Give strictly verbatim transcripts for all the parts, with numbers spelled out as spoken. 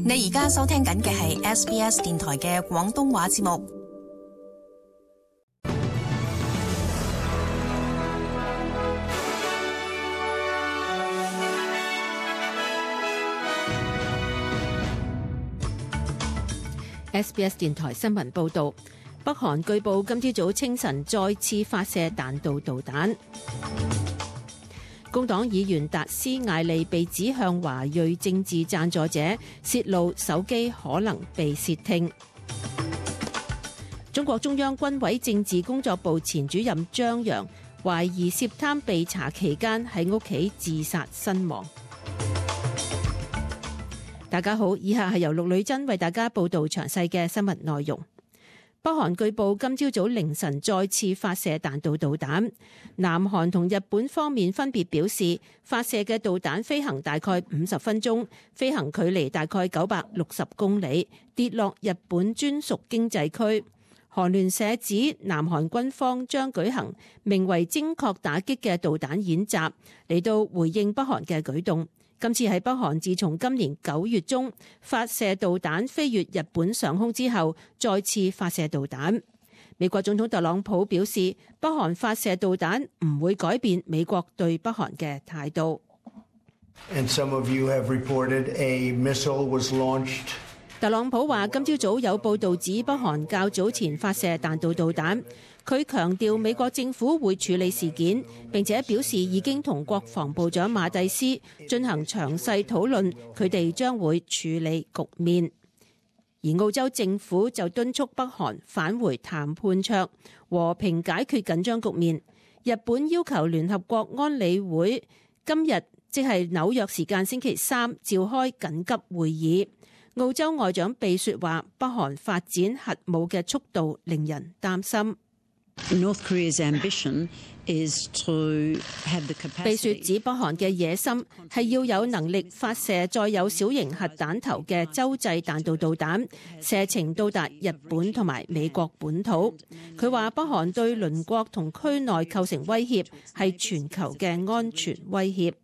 你而家收聽緊嘅係 S B S 電台嘅廣東話節目。 S B S 電台新聞報道，北韓據報今朝早清晨再次發射彈道導彈。工黨議員達斯艾利被指向華裔政治贊助者泄露手機可能被竊聽。中國中央軍委政治工作部前主任張陽懷疑涉貪被查期間喺屋企自殺身亡。大家好，以下係由陸女珍為大家報道詳細嘅新聞內容。北韓據報今朝早凌晨再次發射彈道導彈，南韓同日本方面分別表示，發射嘅導彈飛行大概五十分鐘，飛行距離大概九百六十公里，跌落日本專屬經濟區。韓聯社指南韓軍方將舉行名為精確打擊嘅導彈演習，嚟到回應北韓嘅舉動。今次係北韓自從今年九月中發射導彈飛越日本上空之後，再次發射導彈。美國總統特朗普表示，北韓發射導彈唔會改變美國對北韓嘅態度。 And some of you have reported a missile was launched. 特朗普話：今朝早有報導指北韓較早前發射彈道導彈，佢強調美國政府會處理事件，並且表示已經同國防部長馬蒂斯進行詳細討論，佢哋將會處理局面。而澳洲政府就敦促北韓返回談判桌，和平解決緊張局面。日本要求聯合國安理會今日即係紐約時間星期三召開緊急會議。澳洲外長秘說話，北韓發展核武嘅速度令人擔心。 North Korea's ambition is to have the capacity. 秘說指北韓嘅野心係要有能力發射載有小型核彈頭嘅洲際彈道導彈，射程到達日本同埋美國本土。佢話北韓對鄰國同區內構成威脅，係全球嘅安全威脅。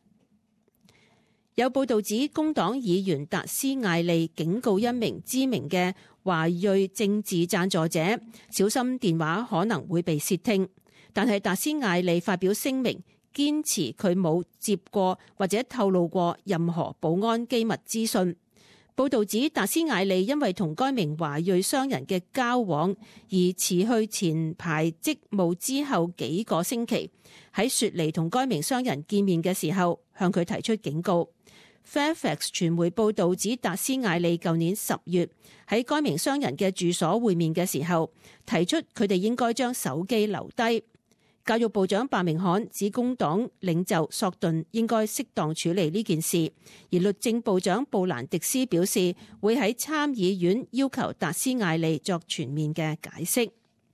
有報道指，工黨議員達斯艾利警告一名知名嘅華裔政治贊助者，小心電話可能會被竊聽。但係達斯艾利發表聲明，堅持佢冇接過或者透露過任何保安機密資訊。報道指，達斯艾利因為同該名華裔商人嘅交往而辭去前排職務之後幾個星期，喺雪梨同該名商人見面嘅時候，向佢提出警告。Fairfax 傳媒報導指，達斯艾利舊年十月喺該名商人嘅住所會面嘅時候，提出佢哋應該將手機留低。教育部長白明翰指工黨領袖索頓應該適當處理呢件事，而律政部長布蘭迪斯表示會喺參議院要求達斯艾利作全面嘅解釋。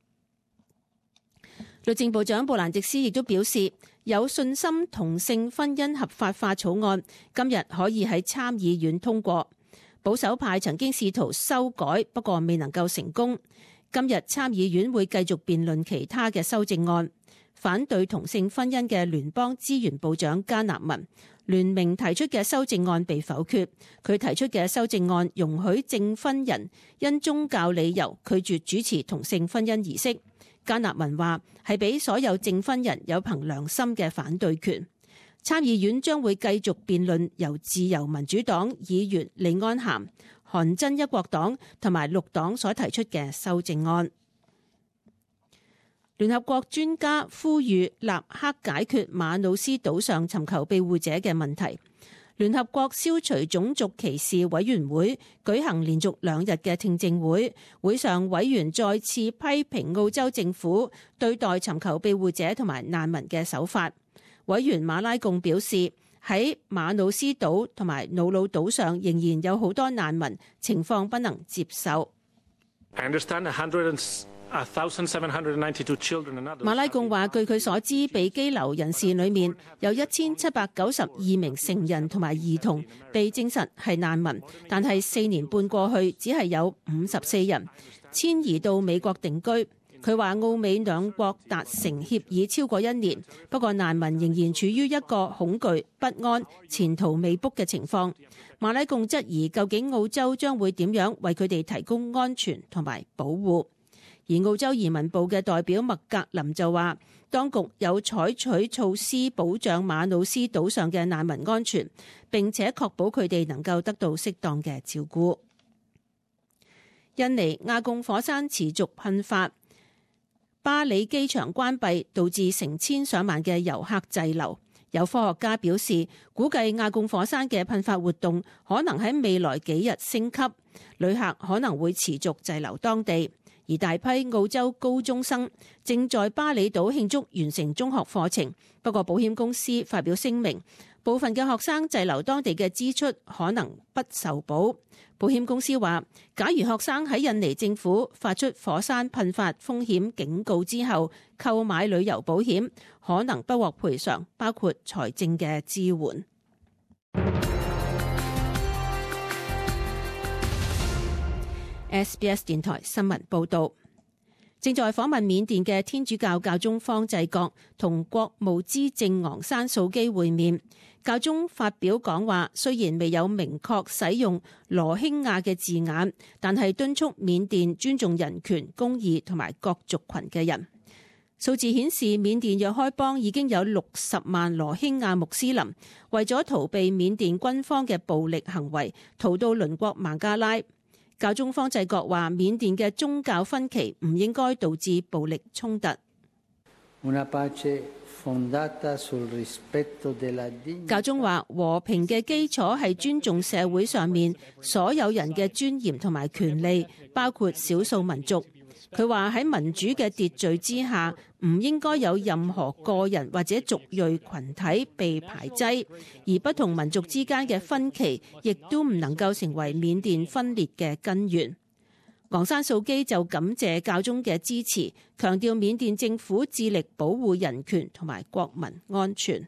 律政部長布蘭迪斯亦都表示有信心同性婚姻合法化草案今日可以喺參議院通過。保守派曾經試圖修改，不過未能夠成功。今日參議院會繼續辯論其他嘅修正案。反對同性婚姻嘅聯邦資源部長加納文聯名提出嘅修正案被否決。佢提出嘅修正案容許證婚人因宗教理由拒絕主持同性婚姻儀式。加納文話係俾所有證婚人有憑良心嘅反對權。參議院將會繼續辯論由自由民主黨議員李安涵、韓真一國黨同埋綠黨所提出嘅修正案。聯合國專家呼籲立刻解決馬努斯島上尋求庇護者嘅問題。聯合國消除種族歧視委員會舉行連續兩日嘅聽證會，會上委員再次批評澳洲政府對待尋求庇護者同埋難民嘅手法。委員馬拉貢表示，喺馬努斯島同埋瑙魯島上仍然有好多難民，情況不能接受。 I understand one hundred one thousand seven hundred ninety-two children and others. 馬拉貢話，據佢所知，被羈留人士裏面有一千七百九十二名成人同埋兒童被證實係難民，但係四年半過去，只係有五十四人遷移到美國定居。 佢話澳美兩國達成協議超過一年，不過難民仍然處於一個恐懼、不安、前途未卜嘅情況。馬拉貢質疑究竟澳洲將會點樣為佢哋提供安全同埋保護。而澳洲移民部嘅代表麥格林就話，當局有採取措施保障馬努斯島上嘅難民安全，並且確保佢哋能夠得到適當嘅照顧。印尼亞貢火山持續噴發，巴里機場關閉，導致成千上萬嘅遊客滯留。有科學家表示，估計亞貢火山嘅噴發活動可能喺未來幾日升級，旅客可能會持續滯留當地。而大批澳洲高中生正在巴里島慶祝完成中學課程，不過保險公司發表聲明，部分嘅學生滯留當地嘅支出可能不受保。保險公司話，假如學生喺印尼政府發出火山噴發風險警告之後購買旅遊保險，可能不獲賠償，包括財政嘅支援。S B S 電台新聞報道，正在訪問緬甸嘅天主教教宗方濟各同國務資政昂山素基會面。教宗發表講話，雖然未有明確使用羅興亞嘅字眼，但係敦促緬甸尊重人權、公義同埋各族群嘅人。數字顯示，緬甸若開邦已經有六十萬羅興亞穆斯林為咗逃避緬甸軍方嘅暴力行為，逃到鄰國孟加拉。教宗方濟各話，緬甸嘅宗教分歧唔應該導致暴力衝突。教宗話，和平嘅基礎係尊重社會上面所有人嘅尊嚴同埋權利，包括少數民族。佢話喺民主嘅秩序之下，唔應該有任何個人或者族裔群體被排擠，而不同民族之間嘅分歧亦都唔能夠成為緬甸分裂嘅根源。昂山素基就感謝教宗嘅支持，強調緬甸政府致力保護人權同埋國民安全。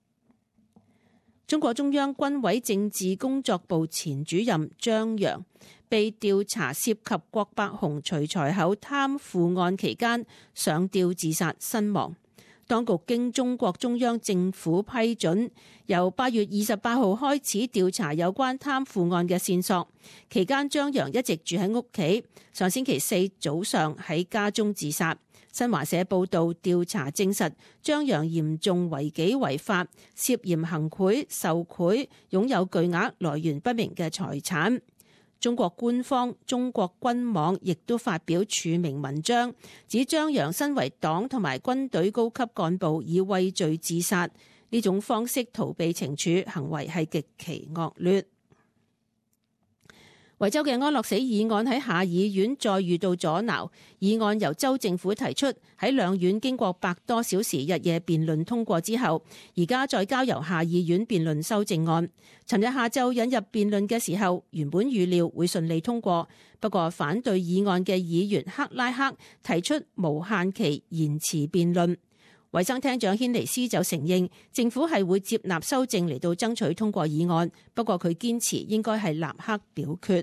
中國中央軍委政治工作部前主任張陽被調查涉及郭伯雄徐才厚貪腐案期間上吊自殺身亡。當局經中國中央政府批准，由八月二十八號開始調查有關貪腐案嘅線索。期間張陽一直住喺屋企，上星期四早上喺家中自殺。新華社報道，調查證實張陽嚴重違紀違法，涉嫌行賄、受賄，擁有巨額來源不明嘅財產。中國官方中國軍網亦都發表署名文章，指張陽身為黨同埋軍隊高級幹部，以畏罪自殺，呢種方式逃避懲處，行為係極其惡劣。維州嘅安樂死議案喺下議院再遇到阻撓，議案由州政府提出，喺兩院經過百多小時日夜辯論通過之後，而家再交由下議院辯論修正案。尋日下晝引入辯論嘅時候，原本預料會順利通過，不過反對議案嘅議員克拉克提出無限期延遲辯論。衛生廳長軒尼斯就承認政府係會接納修正嚟到爭取通過議案，不過佢堅持應該係立刻表決。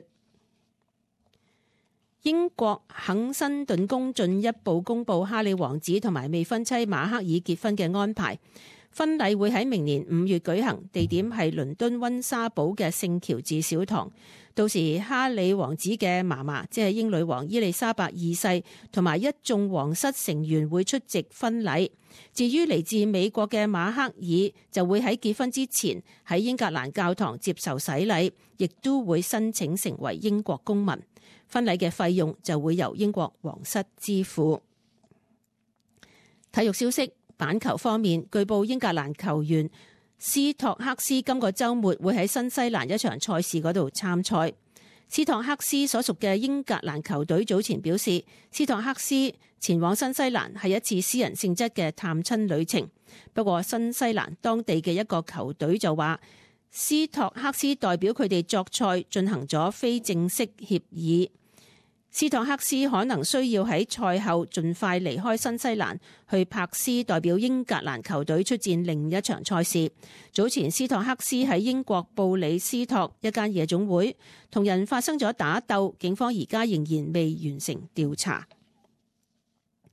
英國肯辛頓宮進一步公布哈里王子同埋未婚妻馬克爾結婚嘅安排，婚禮會喺明年五月舉行，地點係倫敦溫莎堡嘅聖喬治小堂。到時哈里王子嘅嫲嫲，即係英女王伊麗莎白二世，同埋一眾皇室成員會出席婚禮。至於嚟自美國嘅馬克爾，就會喺結婚之前喺英格蘭教堂接受洗禮，亦都會申請成為英國公民。婚禮嘅費用就會由英國皇室支付。體育消息，板球方面，據報英格蘭球員斯托克斯今個週末會喺新西蘭一場賽事嗰度參賽。斯托克斯所屬嘅英格蘭球隊早前表示，斯托克斯前往新西蘭係一次私人性質嘅探親旅程。不過新西蘭當地嘅一個球隊就話，斯托克斯代表佢哋作賽進行咗非正式協議。斯托克斯可能需要喺賽後盡快離開新西蘭，去柏斯代表英格蘭球隊出戰另一場賽事。早前斯托克斯喺英國布里斯托一間夜總會同人發生咗打鬥，警方而家仍然未完成調查。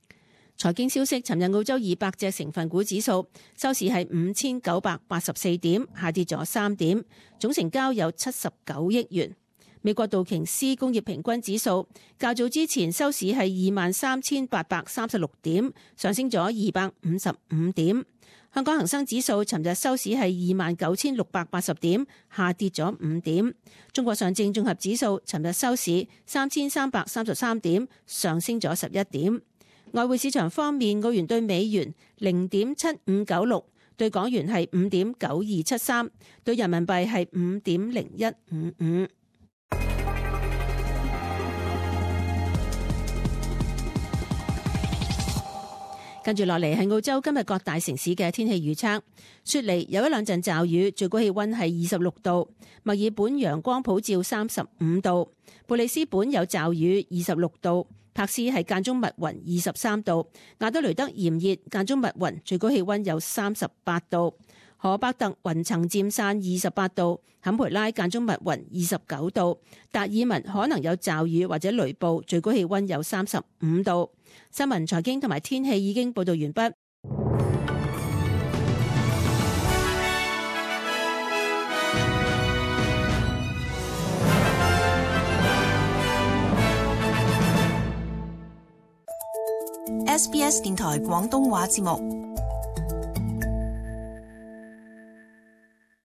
財經消息，尋日澳洲二百隻成分股指數收市係五千九百八十四點，下跌咗三點，總成交有七十九億元。美國道瓊斯工業平均指數較早之前收市係二萬三千八百三十六點，上升咗二百五十五點。香港恒生指數尋日收市係二萬九千六百八十點，下跌咗五點。中國上證綜合指數尋日收市三千三百三十三點，上升咗十一點。外匯市場方面，澳元對美元零點七五九六，對港元係五點九二七三，對人民幣係五點零一五五。跟住落嚟係澳洲今日各大城市嘅天氣預測。雪梨有一兩陣驟雨，最高氣溫係二十六度；墨爾本陽光普照三十五度；布里斯本有驟雨二十六度；柏斯係間中密雲二十三度；亞德雷德炎熱間中密雲，最高氣溫有三十八度；荷伯特雲層漸散二十八度；坎培拉間中密雲二十九度；達爾文可能有驟雨或者雷暴，最高氣溫有三十五度。新聞、財經同埋天氣已經報道完畢。 S B S 電台廣東話節目。